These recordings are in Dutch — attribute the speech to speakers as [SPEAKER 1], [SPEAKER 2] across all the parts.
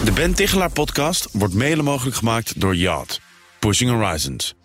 [SPEAKER 1] De Ben Tichelaar podcast wordt mede mogelijk gemaakt door Yacht. Pushing Horizons.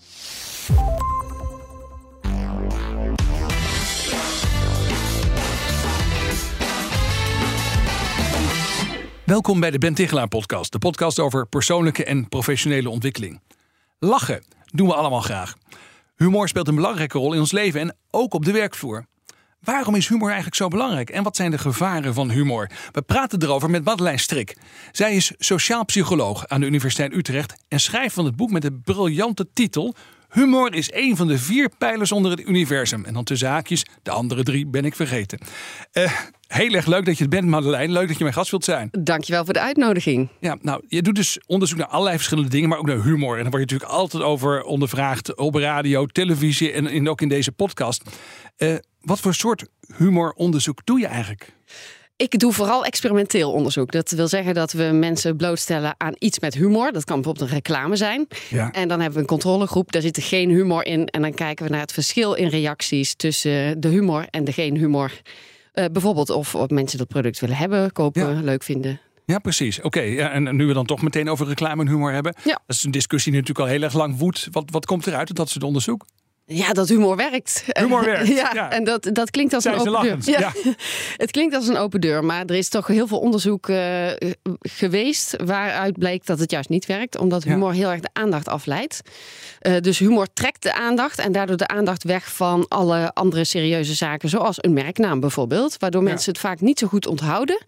[SPEAKER 2] Welkom bij de Ben Tichelaar podcast. De podcast over persoonlijke en professionele ontwikkeling. Lachen doen we allemaal graag. Humor speelt een belangrijke rol in ons leven en ook op de werkvloer. Waarom is humor eigenlijk zo belangrijk en wat zijn de gevaren van humor? We praten erover met Madeleine Strik. Zij is sociaal psycholoog aan de Universiteit Utrecht en schrijft van het boek met de briljante titel Humor is een van de 4 pijlers onder het universum. En dan tussen haakjes, de andere 3 ben ik vergeten. Heel erg leuk dat je het bent, Madeleine. Leuk dat je mijn gast wilt zijn.
[SPEAKER 3] Dankjewel voor de uitnodiging.
[SPEAKER 2] Ja, nou, je doet dus onderzoek naar allerlei verschillende dingen, maar ook naar humor. En daar word je natuurlijk altijd over ondervraagd op radio, televisie en ook in deze podcast. Wat voor soort humoronderzoek doe je eigenlijk?
[SPEAKER 3] Ik doe vooral experimenteel onderzoek. Dat wil zeggen dat we mensen blootstellen aan iets met humor. Dat kan bijvoorbeeld een reclame zijn. Ja. En dan hebben we een controlegroep, daar zit er geen humor in. En dan kijken we naar het verschil in reacties tussen de humor en de geen humor. Bijvoorbeeld of mensen dat product willen hebben, kopen, leuk vinden.
[SPEAKER 2] Ja, precies. Oké. Ja, en nu we dan toch meteen over reclame en humor hebben. Ja. Dat is een discussie die natuurlijk al heel erg lang woedt. Wat komt eruit uit dat soort onderzoek?
[SPEAKER 3] Ja, dat humor werkt.
[SPEAKER 2] Humor werkt.
[SPEAKER 3] Ja. En dat klinkt als een open deur. Ja. Het klinkt als een open deur, maar er is toch heel veel onderzoek geweest waaruit bleek dat het juist niet werkt, omdat humor heel erg de aandacht afleidt. Dus humor trekt de aandacht en daardoor de aandacht weg van alle andere serieuze zaken, zoals een merknaam bijvoorbeeld, waardoor mensen het vaak niet zo goed onthouden.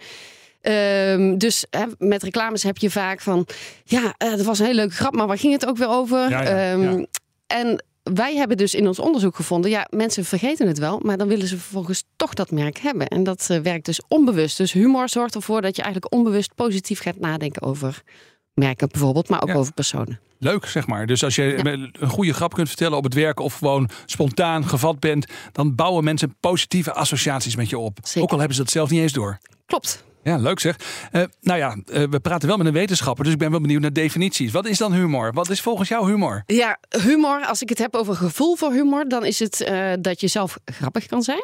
[SPEAKER 3] Dus met reclames heb je vaak van, dat was een hele leuke grap, maar waar ging het ook weer over? En wij hebben dus in ons onderzoek gevonden, mensen vergeten het wel, maar dan willen ze vervolgens toch dat merk hebben. En dat werkt dus onbewust. Dus humor zorgt ervoor dat je eigenlijk onbewust positief gaat nadenken over merken bijvoorbeeld, maar ook over personen.
[SPEAKER 2] Leuk, zeg maar. Dus als je een goede grap kunt vertellen op het werk of gewoon spontaan gevat bent, dan bouwen mensen positieve associaties met je op. Zeker. Ook al hebben ze dat zelf niet eens door.
[SPEAKER 3] Klopt.
[SPEAKER 2] Ja, leuk zeg. We praten wel met een wetenschapper, dus ik ben wel benieuwd naar definities. Wat is dan humor? Wat is volgens jou humor?
[SPEAKER 3] Ja, humor, als ik het heb over gevoel voor humor, dan is het dat je zelf grappig kan zijn.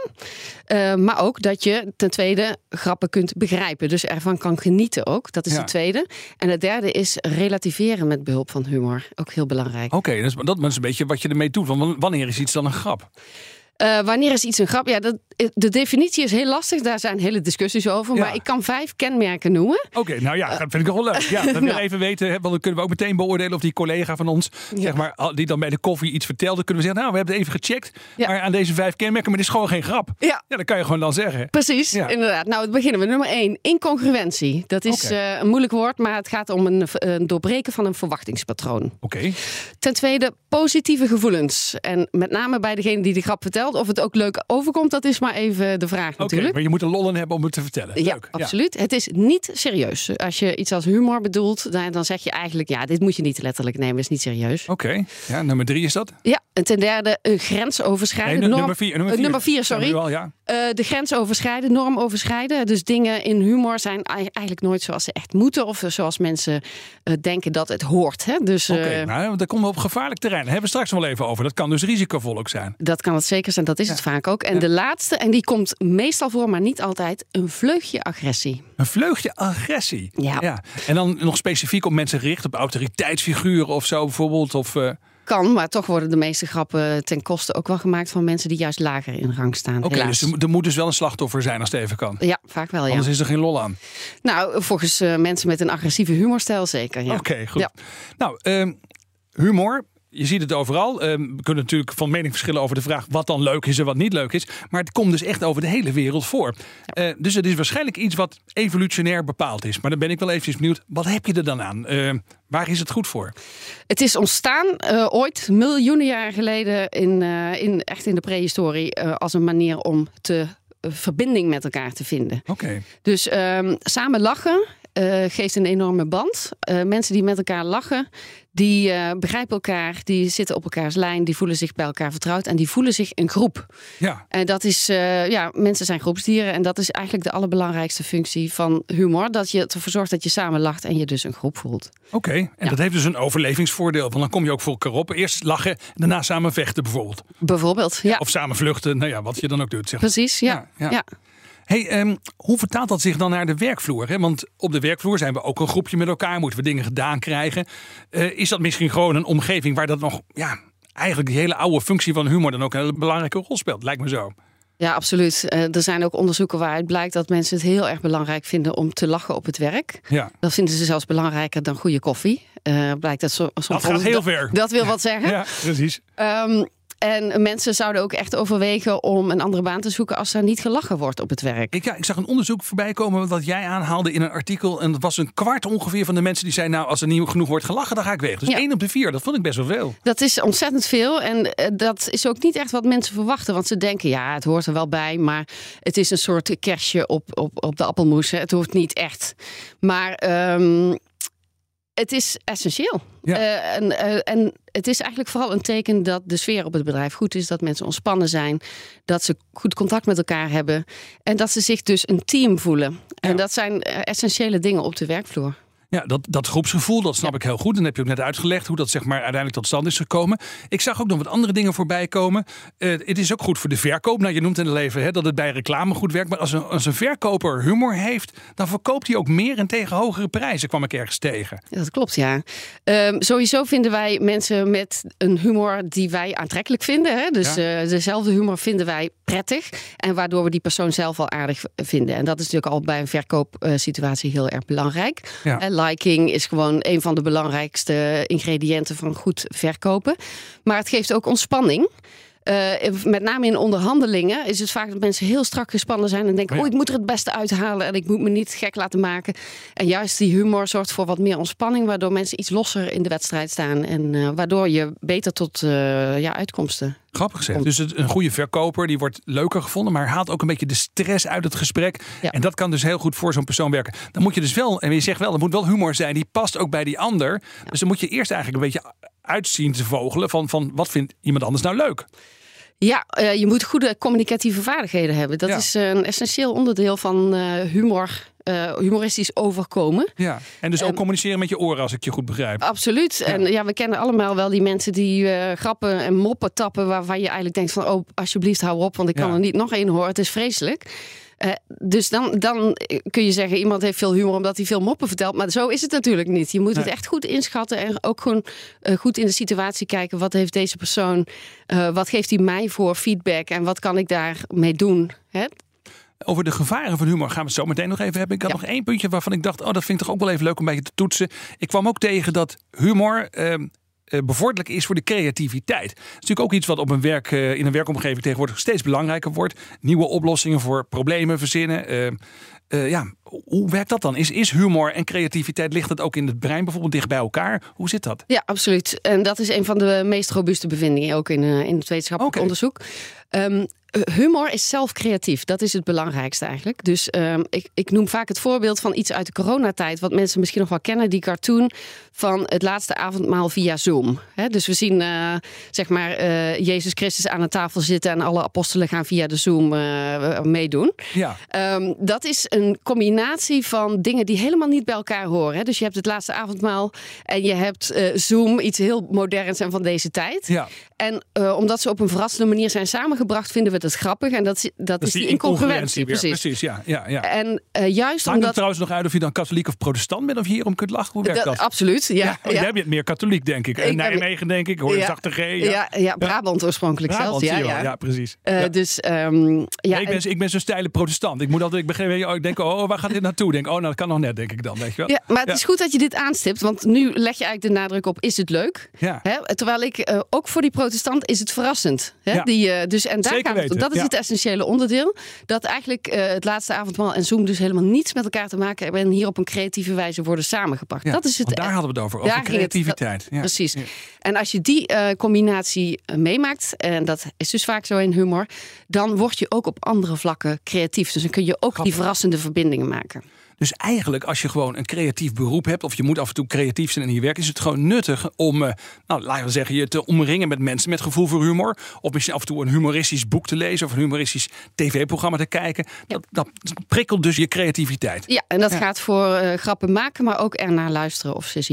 [SPEAKER 3] Maar ook dat je ten tweede grappen kunt begrijpen. Dus ervan kan genieten ook. Dat is de tweede. En het derde is relativeren met behulp van humor. Ook heel belangrijk.
[SPEAKER 2] Oké, dus dat is een beetje wat je ermee doet. Want wanneer is iets dan een grap?
[SPEAKER 3] Wanneer is iets een grap? Ja, de definitie is heel lastig. Daar zijn hele discussies over. Ja. Maar ik kan 5 kenmerken noemen.
[SPEAKER 2] Oké, dat vind ik toch wel leuk. Ja, dat we even weten. Want dan kunnen we ook meteen beoordelen of die collega van ons, zeg maar, die dan bij de koffie iets vertelde, kunnen we zeggen, we hebben het even gecheckt. Ja. Maar aan deze 5 kenmerken, maar dit is gewoon geen grap. Ja, dat kan je gewoon dan zeggen.
[SPEAKER 3] Precies, inderdaad. Nou, we beginnen met nummer 1. Incongruentie. Dat is een moeilijk woord, maar het gaat om een doorbreken van een verwachtingspatroon.
[SPEAKER 2] Oké.
[SPEAKER 3] Ten tweede, positieve gevoelens. En met name bij degene die de grap vertelt. Of het ook leuk overkomt, dat is maar even de vraag natuurlijk.
[SPEAKER 2] Maar je moet er lol in hebben om het te vertellen.
[SPEAKER 3] Ja,
[SPEAKER 2] leuk.
[SPEAKER 3] Absoluut. Ja. Het is niet serieus. Als je iets als humor bedoelt, dan zeg je eigenlijk, dit moet je niet letterlijk nemen, is niet serieus.
[SPEAKER 2] Oké. Ja, nummer 3 is dat?
[SPEAKER 3] Ja, en ten derde, een grens overschrijden.
[SPEAKER 2] Nee, nummer 4,
[SPEAKER 3] sorry.
[SPEAKER 2] Wel,
[SPEAKER 3] de grens overschrijden, norm overschrijden. Dus dingen in humor zijn eigenlijk nooit zoals ze echt moeten. Of zoals mensen denken dat het hoort. Hè? Dus,
[SPEAKER 2] daar komen we op gevaarlijk terrein. Daar hebben we straks wel even over. Dat kan dus risicovol ook zijn.
[SPEAKER 3] Dat kan het zeker zijn. Dat is het vaak ook. En de laatste, en die komt meestal voor, maar niet altijd, een vleugje agressie.
[SPEAKER 2] Een vleugje agressie?
[SPEAKER 3] Ja.
[SPEAKER 2] En dan nog specifiek op mensen gericht, op autoriteitsfiguren of zo bijvoorbeeld? Of
[SPEAKER 3] Kan, maar toch worden de meeste grappen ten koste ook wel gemaakt van mensen die juist lager in rang staan.
[SPEAKER 2] Oké, dus er moet dus wel een slachtoffer zijn als het even kan.
[SPEAKER 3] Ja, vaak wel,
[SPEAKER 2] Anders is er geen lol aan.
[SPEAKER 3] Nou, volgens mensen met een agressieve humorstijl zeker, ja.
[SPEAKER 2] Oké, goed. Ja. Nou, humor. Je ziet het overal. We kunnen natuurlijk van mening verschillen over de vraag wat dan leuk is en wat niet leuk is. Maar het komt dus echt over de hele wereld voor. Dus het is waarschijnlijk iets wat evolutionair bepaald is. Maar dan ben ik wel eventjes benieuwd, wat heb je er dan aan? Waar is het goed voor?
[SPEAKER 3] Het is ontstaan ooit, miljoenen jaren geleden, echt in de prehistorie, als een manier om verbinding met elkaar te vinden.
[SPEAKER 2] Oké.
[SPEAKER 3] Dus samen lachen geeft een enorme band. Mensen die met elkaar lachen, die begrijpen elkaar, die zitten op elkaars lijn, die voelen zich bij elkaar vertrouwd en die voelen zich een groep.
[SPEAKER 2] Ja.
[SPEAKER 3] En dat is, mensen zijn groepsdieren en dat is eigenlijk de allerbelangrijkste functie van humor. Dat je ervoor zorgt dat je samen lacht en je dus een groep voelt.
[SPEAKER 2] Oké, en dat heeft dus een overlevingsvoordeel. Want dan kom je ook voor elkaar op. Eerst lachen, daarna samen vechten bijvoorbeeld.
[SPEAKER 3] Bijvoorbeeld, ja.
[SPEAKER 2] Of samen vluchten, wat je dan ook doet. Zeg.
[SPEAKER 3] Precies, ja.
[SPEAKER 2] Hey, hoe vertaalt dat zich dan naar de werkvloer? Hè? Want op de werkvloer zijn we ook een groepje met elkaar. Moeten we dingen gedaan krijgen? Is dat misschien gewoon een omgeving waar dat nog... eigenlijk die hele oude functie van humor dan ook een hele belangrijke rol speelt? Lijkt me zo.
[SPEAKER 3] Ja, absoluut. Er zijn ook onderzoeken waaruit blijkt dat mensen het heel erg belangrijk vinden om te lachen op het werk.
[SPEAKER 2] Ja.
[SPEAKER 3] Dat vinden ze zelfs belangrijker dan goede koffie. Blijkt dat soms.
[SPEAKER 2] Dat gaat heel ver.
[SPEAKER 3] Dat wil wat zeggen.
[SPEAKER 2] Ja, precies.
[SPEAKER 3] En mensen zouden ook echt overwegen om een andere baan te zoeken als er niet gelachen wordt op het werk.
[SPEAKER 2] Ik zag een onderzoek voorbij komen wat jij aanhaalde in een artikel. En dat was een kwart ongeveer van de mensen die zeiden, nou, als er niet genoeg wordt gelachen, dan ga ik weg. Dus 1 op de 4, dat vond ik best wel veel. Dat
[SPEAKER 3] is ontzettend veel. En dat is ook niet echt wat mensen verwachten. Want ze denken, ja, het hoort er wel bij. Maar het is een soort kerstje op de appelmoes. Het hoeft niet echt. Maar... het is essentieel. Ja. En het is eigenlijk vooral een teken dat de sfeer op het bedrijf goed is. Dat mensen ontspannen zijn. Dat ze goed contact met elkaar hebben. En dat ze zich dus een team voelen. Ja. En dat zijn essentiële dingen op de werkvloer.
[SPEAKER 2] Ja, dat groepsgevoel, dat snap ik heel goed. En heb je ook net uitgelegd hoe dat zeg maar uiteindelijk tot stand is gekomen. Ik zag ook nog wat andere dingen voorbij komen. Het is ook goed voor de verkoop. Nou, je noemt in het leven dat het bij reclame goed werkt. Maar als een verkoper humor heeft, dan verkoopt hij ook meer en tegen hogere prijzen, kwam ik ergens tegen.
[SPEAKER 3] Ja, dat klopt, ja. Sowieso vinden wij mensen met een humor die wij aantrekkelijk vinden. Hè? Dus dezelfde humor vinden wij prettig. En waardoor we die persoon zelf al aardig vinden. En dat is natuurlijk al bij een verkoopsituatie heel erg belangrijk. Ja. Liking is gewoon een van de belangrijkste ingrediënten van goed verkopen. Maar het geeft ook ontspanning. Met name in onderhandelingen is het vaak dat mensen heel strak gespannen zijn en denken, ik moet er het beste uithalen en ik moet me niet gek laten maken. En juist die humor zorgt voor wat meer ontspanning, waardoor mensen iets losser in de wedstrijd staan en waardoor je beter tot uitkomsten.
[SPEAKER 2] Grappig gezegd. Dus een goede verkoper die wordt leuker gevonden, maar haalt ook een beetje de stress uit het gesprek. Ja. En dat kan dus heel goed voor zo'n persoon werken. Dan moet je dus wel, en je zegt wel, er moet wel humor zijn, die past ook bij die ander. Ja. Dus dan moet je eerst eigenlijk een beetje uitzien te vogelen van wat vindt iemand anders nou leuk?
[SPEAKER 3] Ja, je moet goede communicatieve vaardigheden hebben. Dat is een essentieel onderdeel van humoristisch overkomen.
[SPEAKER 2] Ja, en dus ook communiceren met je oren, als ik je goed begrijp.
[SPEAKER 3] Absoluut. Ja. En we kennen allemaal wel die mensen die grappen en moppen tappen, waarvan je eigenlijk denkt van, alsjeblieft hou op, want ik kan er niet nog één horen. Het is vreselijk. Dus dan kun je zeggen, iemand heeft veel humor omdat hij veel moppen vertelt. Maar zo is het natuurlijk niet. Je moet het echt goed inschatten en ook gewoon goed in de situatie kijken. Wat heeft deze persoon, wat geeft hij mij voor feedback en wat kan ik daarmee doen? Hè?
[SPEAKER 2] Over de gevaren van humor gaan we het zo meteen nog even hebben. Ik had nog 1 puntje waarvan ik dacht, dat vind ik toch ook wel even leuk om een beetje te toetsen. Ik kwam ook tegen dat humor bevorderlijk is voor de creativiteit. Dat is natuurlijk ook iets wat op in een werkomgeving tegenwoordig steeds belangrijker wordt. Nieuwe oplossingen voor problemen verzinnen. Hoe werkt dat dan? Is humor en creativiteit, ligt het ook in het brein bijvoorbeeld dicht bij elkaar? Hoe zit dat?
[SPEAKER 3] Ja, absoluut. En dat is een van de meest robuuste bevindingen ook in het wetenschappelijk onderzoek. Humor is zelf creatief. Dat is het belangrijkste eigenlijk. Dus ik noem vaak het voorbeeld van iets uit de coronatijd, wat mensen misschien nog wel kennen, die cartoon van het laatste avondmaal via Zoom. Dus we zien Jezus Christus aan een tafel zitten en alle apostelen gaan via de Zoom meedoen. Ja. Dat is een combinatie van dingen die helemaal niet bij elkaar horen. Dus je hebt het laatste avondmaal en je hebt Zoom, iets heel moderns en van deze tijd. Ja. En omdat ze op een verrassende manier zijn samengebracht, vinden we het grappig. En dat is die incongruentie.
[SPEAKER 2] Precies, ja.
[SPEAKER 3] En juist
[SPEAKER 2] maakt het trouwens nog uit of je dan katholiek of protestant bent, of je hierom kunt lachen? Hoe werkt dat?
[SPEAKER 3] Absoluut, ja.
[SPEAKER 2] Jij bent meer katholiek, denk ik. Nijmegen, denk ik. Hoor je zachte G.
[SPEAKER 3] Ja, Brabant oorspronkelijk zelfs.
[SPEAKER 2] Ja, precies.
[SPEAKER 3] Dus,
[SPEAKER 2] ik ben zo'n steile protestant. Ik denk, waar gaat dit naartoe? Dat kan nog net, denk ik dan. Weet je wel?
[SPEAKER 3] Ja, maar het is goed dat je dit aanstipt, want nu leg je eigenlijk de nadruk op, is het leuk? Ja. Terwijl ik, ook voor die protestant is het verrassend.
[SPEAKER 2] Ja.
[SPEAKER 3] Dat is het essentiële onderdeel. Dat eigenlijk het laatste avondmaal en Zoom dus helemaal niets met elkaar te maken hebben en hier op een creatieve wijze worden samengebracht.
[SPEAKER 2] Ja,
[SPEAKER 3] dat is het.
[SPEAKER 2] Daar hadden we het over creativiteit.
[SPEAKER 3] Precies. Ja. En als je die combinatie meemaakt, en dat is dus vaak zo in humor, dan word je ook op andere vlakken creatief. Dus dan kun je ook die verrassende verbindingen maken.
[SPEAKER 2] Dus eigenlijk, als je gewoon een creatief beroep hebt, of je moet af en toe creatief zijn in je werk, is het gewoon nuttig om, laten we zeggen, je te omringen met mensen met gevoel voor humor. Of misschien af en toe een humoristisch boek te lezen of een humoristisch tv-programma te kijken. Ja. Dat prikkelt dus je creativiteit.
[SPEAKER 3] Ja, en dat gaat voor grappen maken, maar ook ernaar luisteren of ze zien.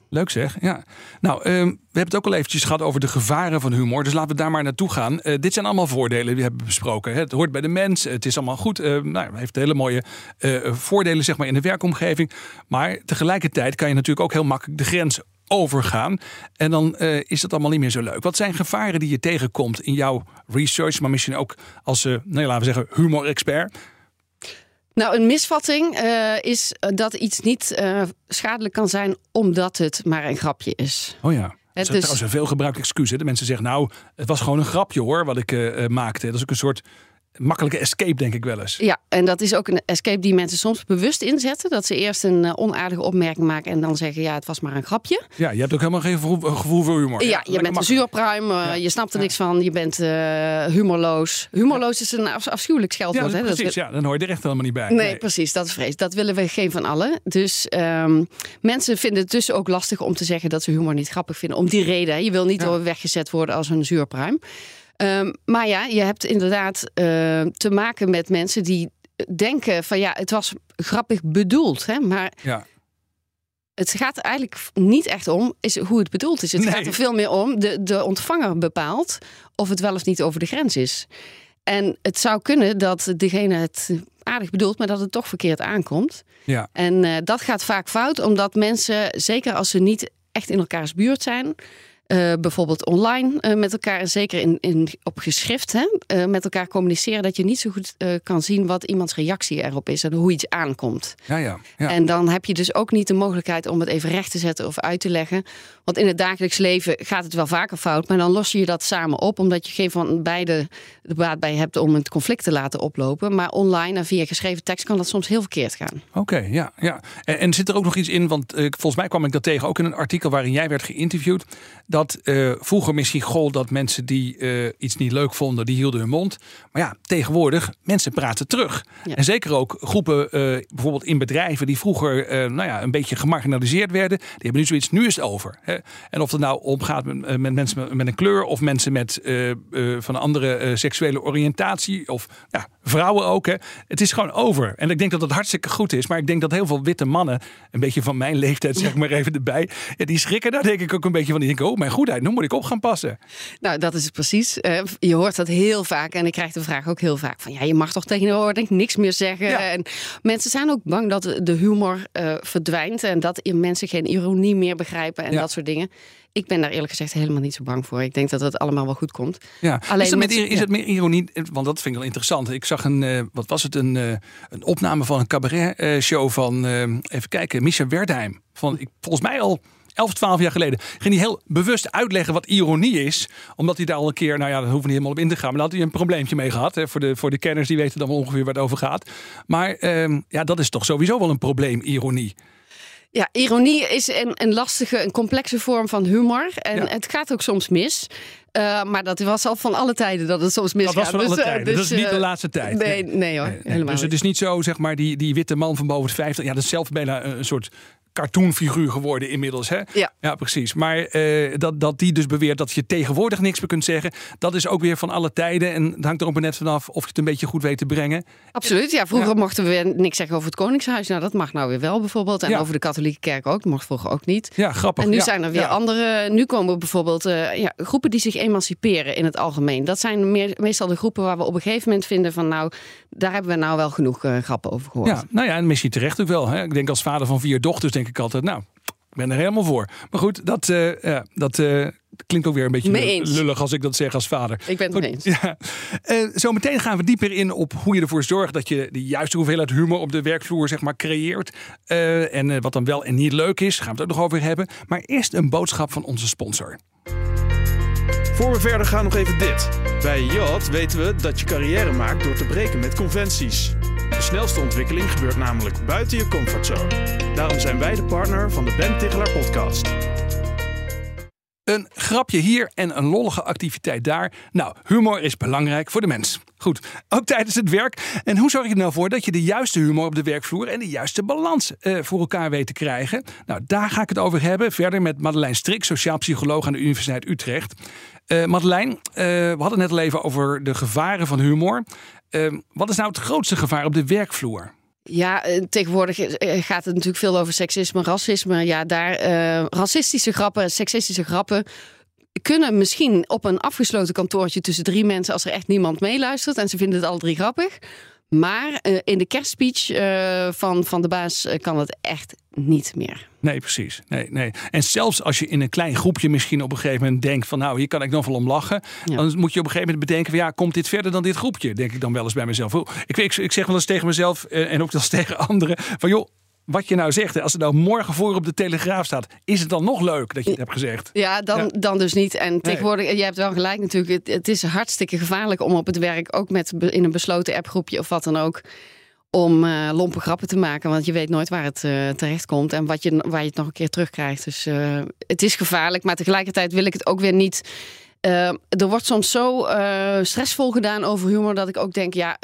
[SPEAKER 2] Leuk zeg, ja. Nou, we hebben het ook al eventjes gehad over de gevaren van humor. Dus laten we daar maar naartoe gaan. Dit zijn allemaal voordelen die we hebben besproken. Het hoort bij de mens, het is allemaal goed. Het heeft hele mooie voordelen zeg maar, in de werkomgeving. Maar tegelijkertijd kan je natuurlijk ook heel makkelijk de grens overgaan. En dan is dat allemaal niet meer zo leuk. Wat zijn gevaren die je tegenkomt in jouw research, maar misschien ook als, laten we zeggen, humor-expert?
[SPEAKER 3] Nou, een misvatting is dat iets niet schadelijk kan zijn omdat het maar een grapje is.
[SPEAKER 2] Oh ja. Dat is trouwens een veelgebruikt excuus. Hè? De mensen zeggen, nou, het was gewoon een grapje hoor, wat ik maakte. Dat is ook een soort makkelijke escape, denk ik wel eens.
[SPEAKER 3] Ja, en dat is ook een escape die mensen soms bewust inzetten. Dat ze eerst een onaardige opmerking maken en dan zeggen, ja, het was maar een grapje.
[SPEAKER 2] Ja, je hebt ook helemaal geen gevoel voor humor.
[SPEAKER 3] Ja, je bent een zuurpruim, je snapt er niks van, je bent humorloos. Humorloos is een afschuwelijk scheldwoord.
[SPEAKER 2] Ja, precies, dan hoor je er echt helemaal niet bij.
[SPEAKER 3] Nee, precies, dat is vrees. Dat willen we geen van allen. Dus mensen vinden het dus ook lastig om te zeggen dat ze humor niet grappig vinden. Om die reden, hè. Je wil niet weggezet worden als een zuurpruim. Maar ja, je hebt inderdaad te maken met mensen die denken van ja, het was grappig bedoeld. Hè? Maar het gaat eigenlijk niet echt om hoe het bedoeld is. Het gaat er veel meer om, de ontvanger bepaalt of het wel of niet over de grens is. En het zou kunnen dat degene het aardig bedoelt, maar dat het toch verkeerd aankomt. Ja. En dat gaat vaak fout, omdat mensen, zeker als ze niet echt in elkaars buurt zijn, bijvoorbeeld online met elkaar, en zeker op geschrift, met elkaar communiceren, dat je niet zo goed kan zien wat iemands reactie erop is en hoe iets aankomt. Ja. En dan heb je dus ook niet de mogelijkheid om het even recht te zetten of uit te leggen. Want in het dagelijks leven gaat het wel vaker fout, maar dan los je dat samen op, omdat je geen van beide de baat bij hebt om het conflict te laten oplopen. Maar online en via geschreven tekst kan dat soms heel verkeerd gaan.
[SPEAKER 2] Oké, ja. En zit er ook nog iets in, want volgens mij kwam ik dat tegen ook in een artikel waarin jij werd geïnterviewd, dat vroeger misschien gold dat mensen die iets niet leuk vonden, die hielden hun mond. Maar ja, tegenwoordig, mensen praten terug. Ja. En zeker ook groepen, bijvoorbeeld in bedrijven, die vroeger een beetje gemarginaliseerd werden, die hebben nu zoiets, nu is het over. Hè? En of het nou omgaat met mensen met een kleur of mensen met van een andere seksuele oriëntatie of vrouwen ook. Hè? Het is gewoon over. En ik denk dat dat hartstikke goed is. Maar ik denk dat heel veel witte mannen, een beetje van mijn leeftijd zeg maar even erbij, die schrikken daar denk ik ook een beetje van. Die denken, oh mijn goedheid, nu moet ik op gaan passen.
[SPEAKER 3] Nou, dat is het precies. Je hoort dat heel vaak en ik krijg de vraag ook heel vaak van, ja, je mag toch tegenwoordig niks meer zeggen. Ja. En mensen zijn ook bang dat de humor verdwijnt en dat mensen geen ironie meer begrijpen en dat soort dingen. Ik ben daar eerlijk gezegd helemaal niet zo bang voor. Ik denk dat het allemaal wel goed komt. Ja.
[SPEAKER 2] Alleen is het meer ironie? Want dat vind ik wel interessant. Ik zag een opname van een cabaret show van, even kijken, Micha Wertheim. Volgens mij al 11, 12 jaar geleden. Ging hij heel bewust uitleggen wat ironie is. Omdat hij daar al een keer, daar hoeven we niet helemaal op in te gaan. Maar daar had hij een probleempje mee gehad. Hè, voor de kenners die weten dan wel ongeveer waar het over gaat. Maar dat is toch sowieso wel een probleem, ironie.
[SPEAKER 3] Ja, ironie is een lastige, een complexe vorm van humor. En het gaat ook soms mis. Maar dat was al van alle tijden dat het soms misgaat.
[SPEAKER 2] Dat was van alle tijden. Dat is niet de laatste tijd.
[SPEAKER 3] Nee hoor, helemaal
[SPEAKER 2] Dus het is niet zo, zeg maar, die witte man van boven de 50. Ja, dat is zelf bijna een soort cartoonfiguur geworden inmiddels. Hè? Ja, precies. Maar dat die dus beweert dat je tegenwoordig niks meer kunt zeggen, dat is ook weer van alle tijden. En het hangt er ook maar net vanaf of je het een beetje goed weet te brengen.
[SPEAKER 3] Absoluut. Ja, vroeger mochten we weer niks zeggen over het Koningshuis. Nou, dat mag nou weer wel bijvoorbeeld. En over de katholieke kerk ook. Dat mocht vroeger ook niet.
[SPEAKER 2] Ja, grappig.
[SPEAKER 3] En nu zijn er weer andere. Nu komen bijvoorbeeld groepen die zich emanciperen in het algemeen. Dat zijn meestal de groepen waar we op een gegeven moment vinden van daar hebben we nou wel genoeg grappen over gehoord.
[SPEAKER 2] Ja, en misschien terecht ook wel. Hè? Ik denk als vader van 4 dochters denk ik altijd, ik ben er helemaal voor. Maar goed, dat klinkt ook weer een beetje lullig als ik dat zeg als vader.
[SPEAKER 3] Ik ben het mee eens.
[SPEAKER 2] Ja. Zometeen gaan we dieper in op hoe je ervoor zorgt dat je de juiste hoeveelheid humor op de werkvloer zeg maar creëert. En wat dan wel en niet leuk is, gaan we het ook nog over hebben. Maar eerst een boodschap van onze sponsor.
[SPEAKER 1] Voor we verder gaan nog even dit. Bij Yacht weten we dat je carrière maakt door te breken met conventies. De snelste ontwikkeling gebeurt namelijk buiten je comfortzone. Daarom zijn wij de partner van de Ben Tichelaar podcast.
[SPEAKER 2] Een grapje hier en een lollige activiteit daar. Humor is belangrijk voor de mens. Goed, ook tijdens het werk. En hoe zorg je er nou voor dat je de juiste humor op de werkvloer en de juiste balans voor elkaar weet te krijgen? Daar ga ik het over hebben. Verder met Madeleine Strik, sociaal psycholoog aan de Universiteit Utrecht. Madeleine, we hadden net al even over de gevaren van humor. Wat is nou het grootste gevaar op de werkvloer?
[SPEAKER 3] Ja, tegenwoordig gaat het natuurlijk veel over seksisme, racisme. Ja, daar racistische grappen, seksistische grappen kunnen misschien op een afgesloten kantoortje tussen 3 mensen, als er echt niemand meeluistert en ze vinden het alle 3 grappig. Maar in de kerstspeech van de baas kan het echt niet meer.
[SPEAKER 2] Nee, precies. Nee. En zelfs als je in een klein groepje misschien op een gegeven moment denkt van nou, hier kan ik nog wel om lachen. Ja. Dan moet je op een gegeven moment bedenken van ja, komt dit verder dan dit groepje? Denk ik dan wel eens bij mezelf. Ik zeg wel eens tegen mezelf en ook wel eens tegen anderen van joh, wat je nou zegt, als het nou morgen voor op de Telegraaf staat, is het dan nog leuk dat je het hebt gezegd?
[SPEAKER 3] Ja, dan dus niet. En tegenwoordig, je hebt wel gelijk natuurlijk, het is hartstikke gevaarlijk om op het werk, ook in een besloten appgroepje of wat dan ook, om lompe grappen te maken. Want je weet nooit waar het terecht komt en waar je het nog een keer terugkrijgt. Dus het is gevaarlijk, maar tegelijkertijd wil ik het ook weer niet. Er wordt soms zo stressvol gedaan over humor dat ik ook denk, ja,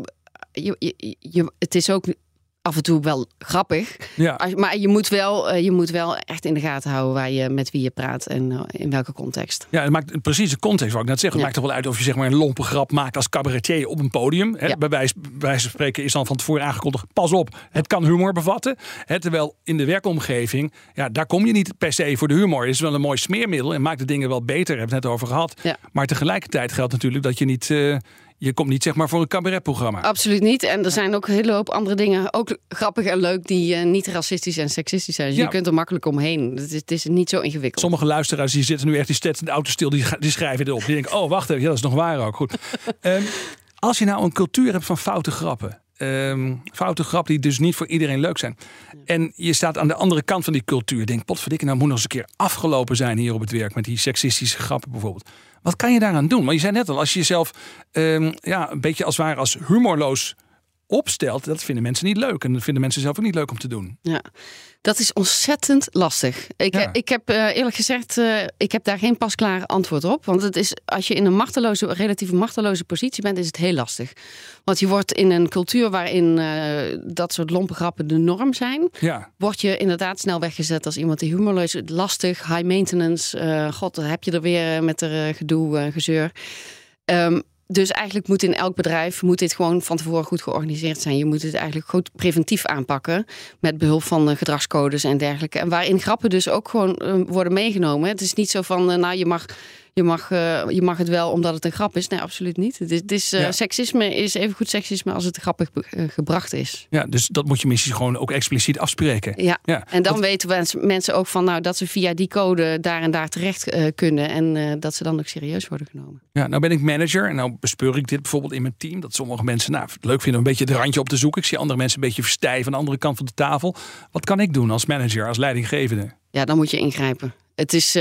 [SPEAKER 3] het is ook af en toe wel grappig. Ja. Maar je moet wel echt in de gaten houden met wie je praat en in welke context.
[SPEAKER 2] Ja, het maakt precies de context, wat ik net zeg. Het maakt toch wel uit of je zeg maar een lompe grap maakt als cabaretier op een podium. Ja. Bij wijze van spreken is dan van tevoren aangekondigd, pas op, het kan humor bevatten. Terwijl in de werkomgeving, ja, daar kom je niet per se voor de humor. Het is wel een mooi smeermiddel en maakt de dingen wel beter. Daar hebben we het net over gehad. Ja. Maar tegelijkertijd geldt natuurlijk dat je niet... Je komt niet zeg maar voor een cabaretprogramma.
[SPEAKER 3] Absoluut niet. En er zijn ook een hele hoop andere dingen, ook grappig en leuk, die niet racistisch en seksistisch zijn. Dus je kunt er makkelijk omheen. Het is niet zo ingewikkeld.
[SPEAKER 2] Sommige luisteraars die zitten nu echt die steeds in de auto stil, die schrijven erop. Die denken, oh wacht even, dat is nog waar ook. Goed. Als je nou een cultuur hebt van foute grappen. Foute grappen die dus niet voor iedereen leuk zijn. En je staat aan de andere kant van die cultuur. Denk, potverdikke, nou moet nog eens een keer afgelopen zijn hier op het werk met die seksistische grappen bijvoorbeeld. Wat kan je daaraan doen? Want je zei net al, als je jezelf een beetje als het ware als humorloos opstelt, dat vinden mensen niet leuk. En dat vinden mensen zelf ook niet leuk om te doen.
[SPEAKER 3] Ja, dat is ontzettend lastig. Ik heb eerlijk gezegd, ik heb daar geen pasklaar antwoord op. Want het is, als je in een relatief machteloze positie bent, is het heel lastig. Want je wordt in een cultuur waarin dat soort lompe grappen de norm zijn, word je inderdaad snel weggezet als iemand die humorloos is. Lastig, high maintenance. God, dan heb je er weer met er gedoe, gezeur. Dus eigenlijk moet in elk bedrijf dit gewoon van tevoren goed georganiseerd zijn. Je moet het eigenlijk goed preventief aanpakken met behulp van gedragscodes en dergelijke. En waarin grappen dus ook gewoon worden meegenomen. Het is niet zo van, je mag het wel omdat het een grap is. Nee, absoluut niet. Seksisme is even goed seksisme als het grappig gebracht is.
[SPEAKER 2] Ja, dus dat moet je misschien gewoon ook expliciet afspreken.
[SPEAKER 3] Ja. En dan weten mensen ook van dat ze via die code daar en daar terecht kunnen. En dat ze dan ook serieus worden genomen.
[SPEAKER 2] Ja, nou ben ik manager en nou bespeur ik dit bijvoorbeeld in mijn team. Dat sommige mensen het leuk vinden om een beetje het randje op te zoeken. Ik zie andere mensen een beetje verstijven aan de andere kant van de tafel. Wat kan ik doen als manager, als leidinggevende?
[SPEAKER 3] Ja, dan moet je ingrijpen. Het is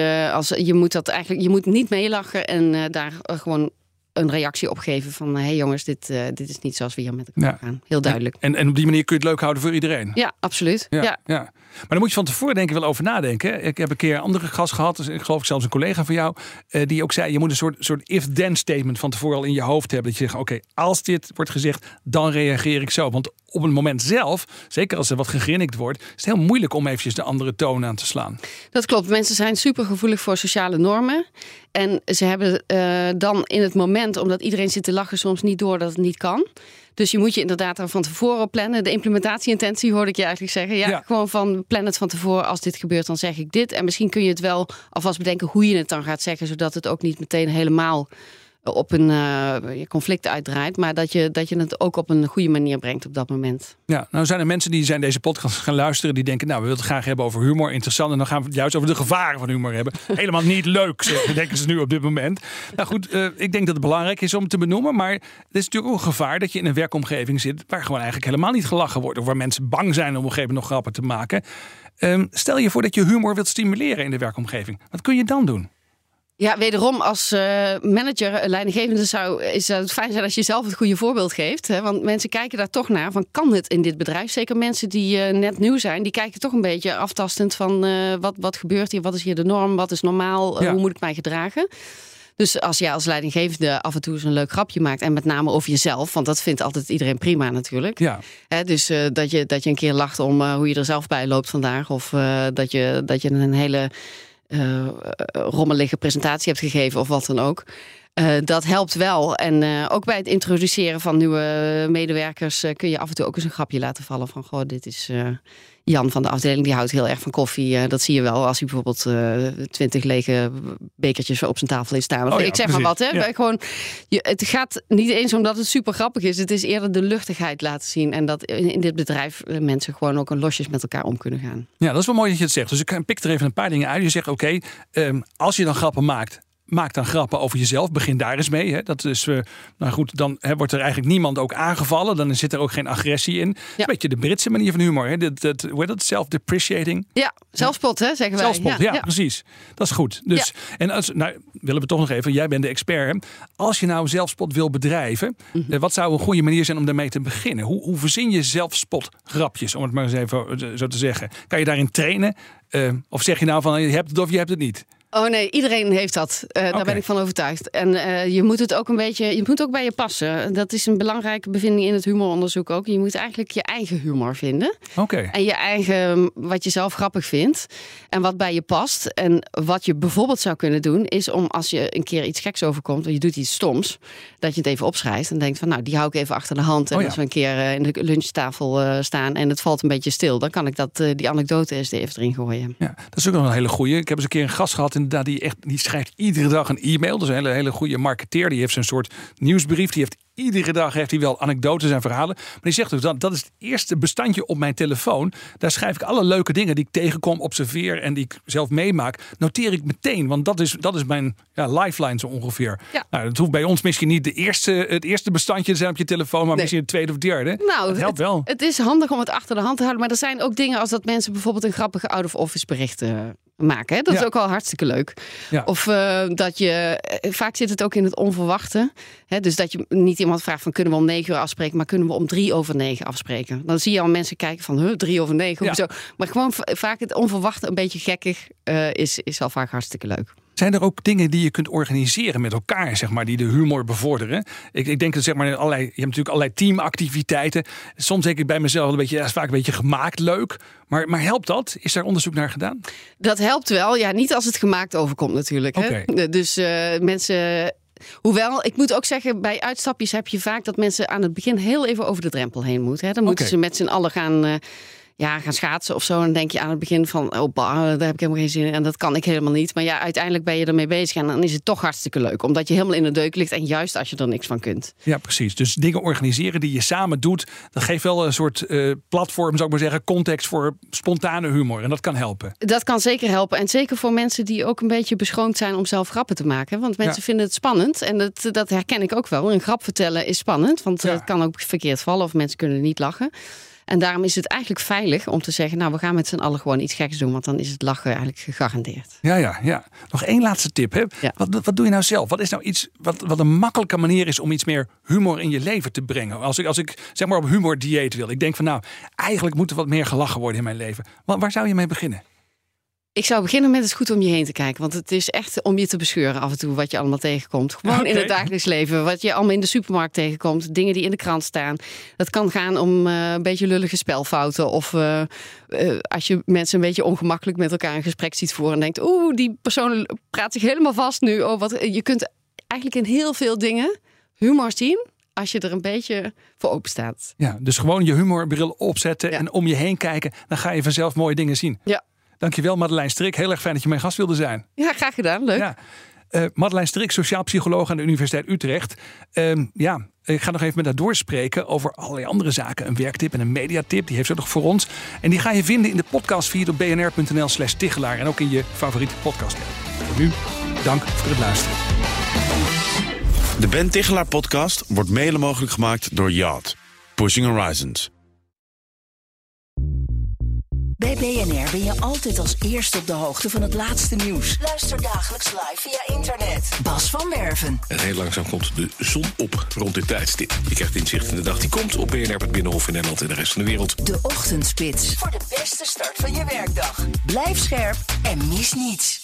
[SPEAKER 3] je moet niet meelachen en daar gewoon een reactie op geven van hey jongens, dit is niet zoals we hier met elkaar gaan. Heel duidelijk.
[SPEAKER 2] En op die manier kun je het leuk houden voor iedereen.
[SPEAKER 3] Ja, absoluut. Ja.
[SPEAKER 2] Maar dan moet je van tevoren denk ik wel over nadenken. Ik heb een keer een andere gast gehad, dus ik geloof zelfs een collega van jou, die ook zei, je moet een soort if-then statement van tevoren al in je hoofd hebben. Dat je zegt, oké, als dit wordt gezegd, dan reageer ik zo. Want op het moment zelf, zeker als er wat gegrinnikt wordt, is het heel moeilijk om eventjes de andere toon aan te slaan. Dat klopt.
[SPEAKER 3] Mensen zijn super gevoelig voor sociale normen. En ze hebben dan in het moment, omdat iedereen zit te lachen, soms niet door dat het niet kan. Dus je moet je inderdaad er van tevoren plannen. De implementatieintentie hoorde ik je eigenlijk zeggen. Ja, gewoon van plan het van tevoren. Als dit gebeurt, dan zeg ik dit. En misschien kun je het wel alvast bedenken hoe je het dan gaat zeggen, zodat het ook niet meteen helemaal op een conflict uitdraait, maar dat je het ook op een goede manier brengt op dat moment.
[SPEAKER 2] Ja, nou zijn er mensen die zijn deze podcast gaan luisteren, die denken, nou, we willen het graag hebben over humor, interessant, en dan gaan we het juist over de gevaren van humor hebben. Helemaal niet leuk, denken ze nu op dit moment. Nou goed, ik denk dat het belangrijk is om het te benoemen, maar het is natuurlijk ook een gevaar dat je in een werkomgeving zit waar gewoon eigenlijk helemaal niet gelachen wordt, of waar mensen bang zijn om op een gegeven moment nog grappen te maken. Stel je voor dat je humor wilt stimuleren in de werkomgeving. Wat kun je dan doen?
[SPEAKER 3] Ja, wederom als manager, leidinggevende zou het fijn zijn als je zelf het goede voorbeeld geeft. Hè? Want mensen kijken daar toch naar van, kan het in dit bedrijf? Zeker mensen die net nieuw zijn, die kijken toch een beetje aftastend van wat gebeurt hier? Wat is hier de norm? Wat is normaal? Hoe moet ik mij gedragen? Dus als jij als leidinggevende af en toe eens een leuk grapje maakt, en met name over jezelf, want dat vindt altijd iedereen prima natuurlijk. Ja. Dus dat je een keer lacht om hoe je er zelf bij loopt vandaag, of dat je een hele rommelige presentatie hebt gegeven of wat dan ook. Dat helpt wel. En ook bij het introduceren van nieuwe medewerkers kun je af en toe ook eens een grapje laten vallen van, goh, dit is Jan van de afdeling, die houdt heel erg van koffie. Dat zie je wel als hij bijvoorbeeld 20 lege bekertjes op zijn tafel heeft staan. Ik zeg maar wat, hè. Ja. Gewoon, het gaat niet eens omdat het super grappig is. Het is eerder de luchtigheid laten zien. En dat in dit bedrijf mensen gewoon ook losjes met elkaar om kunnen gaan.
[SPEAKER 2] Ja, dat is wel mooi dat je het zegt. Dus ik pik er even een paar dingen uit. Je zegt, oké, als je dan grappen maakt, maak dan grappen over jezelf. Begin daar eens mee. Hè. Dat is, nou goed, dan wordt er eigenlijk niemand ook aangevallen. Dan zit er ook geen agressie in. Een beetje de Britse manier van humor. Hè. Hoe heet dat? Self-depreciating.
[SPEAKER 3] Ja, zelfspot, hè, zeggen wij.
[SPEAKER 2] Zelfspot, ja, precies. Dat is goed. Dus, en willen we toch nog even, jij bent de expert. Hè. Als je nou zelfspot wil bedrijven, wat zou een goede manier zijn om daarmee te beginnen? Hoe verzin je zelfspot grapjes, om het maar eens even zo te zeggen? Kan je daarin trainen? Of zeg je nou van, je hebt het of je hebt het niet?
[SPEAKER 3] Oh nee, iedereen heeft dat. Daar ben ik van overtuigd. En je moet het ook een beetje, je moet ook bij je passen. Dat is een belangrijke bevinding in het humoronderzoek ook. Je moet eigenlijk je eigen humor vinden. En je eigen, wat je zelf grappig vindt. En wat bij je past. En wat je bijvoorbeeld zou kunnen doen, is om als je een keer iets geks overkomt, of je doet iets stoms, dat je het even opschrijft en denkt van, nou, die hou ik even achter de hand. En als we een keer in de lunchtafel staan en het valt een beetje stil, dan kan ik die anekdote eens even erin gooien.
[SPEAKER 2] Ja, dat is ook nog een hele goeie. Ik heb eens een keer een gast gehad, inderdaad, die schrijft iedere dag een e-mail. Dat is een hele goede marketeer. Die heeft zo'n soort nieuwsbrief. Die heeft iedere dag wel anekdotes en verhalen. Maar die zegt ook, dat is het eerste bestandje op mijn telefoon. Daar schrijf ik alle leuke dingen die ik tegenkom, observeer en die ik zelf meemaak. Noteer ik meteen. Want dat is mijn lifeline zo ongeveer. Ja. Nou, dat hoeft bij ons misschien niet het eerste bestandje te zijn op je telefoon, maar misschien het tweede of derde. Nou, dat helpt wel.
[SPEAKER 3] Het is handig om het achter de hand te houden. Maar er zijn ook dingen als dat mensen bijvoorbeeld een grappige out-of-office berichten maken. Hè? Dat is ook al hartstikke leuk. Ja. Of dat je, vaak zit het ook in het onverwachte. Hè? Dus dat je niet iemand vraagt van, kunnen we om 9 uur afspreken, maar kunnen we om 8:03 afspreken? Dan zie je al mensen kijken van, 8:03, hoezo? Maar gewoon vaak het onverwachte, een beetje gekkig, is al vaak hartstikke leuk.
[SPEAKER 2] Zijn er ook dingen die je kunt organiseren met elkaar, zeg maar, die de humor bevorderen? Ik denk dat, zeg maar, je hebt natuurlijk allerlei teamactiviteiten. Soms denk ik bij mezelf vaak een beetje gemaakt leuk. Maar helpt dat? Is daar onderzoek naar gedaan?
[SPEAKER 3] Dat helpt wel. Ja, niet als het gemaakt overkomt natuurlijk. Hè? Okay. Dus mensen. Hoewel, ik moet ook zeggen, bij uitstapjes heb je vaak dat mensen aan het begin heel even over de drempel heen moeten. Hè? Dan moeten ze met z'n allen gaan schaatsen of zo. En dan denk je aan het begin van, daar heb ik helemaal geen zin in. En dat kan ik helemaal niet. Maar ja, uiteindelijk ben je ermee bezig. En dan is het toch hartstikke leuk. Omdat je helemaal in de deuk ligt. En juist als je er niks van kunt.
[SPEAKER 2] Ja, precies. Dus dingen organiseren die je samen doet. Dat geeft wel een soort platform, zou ik maar zeggen. Context voor spontane humor. En dat kan helpen. Dat
[SPEAKER 3] kan zeker helpen. En zeker voor mensen die ook een beetje beschroomd zijn om zelf grappen te maken. Want mensen vinden het spannend. En dat herken ik ook wel. Een grap vertellen is spannend. Want het kan ook verkeerd vallen. Of mensen kunnen niet lachen. En daarom is het eigenlijk veilig om te zeggen, nou, we gaan met z'n allen gewoon iets geks doen. Want dan is het lachen eigenlijk gegarandeerd.
[SPEAKER 2] Ja. Nog één laatste tip. Hè? Ja. Wat doe je nou zelf? Wat is nou iets wat een makkelijke manier is om iets meer humor in je leven te brengen? Als ik zeg maar op humordieet wil. Ik denk van, nou, eigenlijk moet er wat meer gelachen worden in mijn leven. Waar zou je mee beginnen?
[SPEAKER 3] Ik zou beginnen met het goed om je heen te kijken. Want het is echt om je te bescheuren af en toe wat je allemaal tegenkomt. Gewoon in het dagelijks leven. Wat je allemaal in de supermarkt tegenkomt. Dingen die in de krant staan. Dat kan gaan om een beetje lullige spelfouten. Of als je mensen een beetje ongemakkelijk met elkaar een gesprek ziet voeren. En denkt, die persoon praat zich helemaal vast nu. Je kunt eigenlijk in heel veel dingen humor zien. Als je er een beetje voor open staat. Ja, dus gewoon je humorbril opzetten en om je heen kijken. Dan ga je vanzelf mooie dingen zien. Ja. Dankjewel, Madeleine Strik. Heel erg fijn dat je mijn gast wilde zijn. Ja, graag gedaan. Leuk. Ja. Madeleine Strik, sociaal psycholoog aan de Universiteit Utrecht. Ik ga nog even met haar doorspreken over allerlei andere zaken. Een werktip en een mediatip, die heeft ze nog voor ons. En die ga je vinden in de podcastfeed op bnr.nl/Tichelaar. En ook in je favoriete podcast. Voor nu, dank voor het luisteren.
[SPEAKER 4] De Ben Tichelaar podcast wordt mede mogelijk gemaakt door Yacht. Pushing Horizons.
[SPEAKER 5] Bij BNR ben je altijd als eerste op de hoogte van het laatste nieuws. Luister dagelijks live via internet. Bas van Werven.
[SPEAKER 6] En heel langzaam komt de zon op rond dit tijdstip. Je krijgt inzicht in de dag die komt op BNR, het Binnenhof in Nederland en de rest van de wereld.
[SPEAKER 5] De Ochtendspits. Voor de beste start van je werkdag. Blijf scherp en mis niets.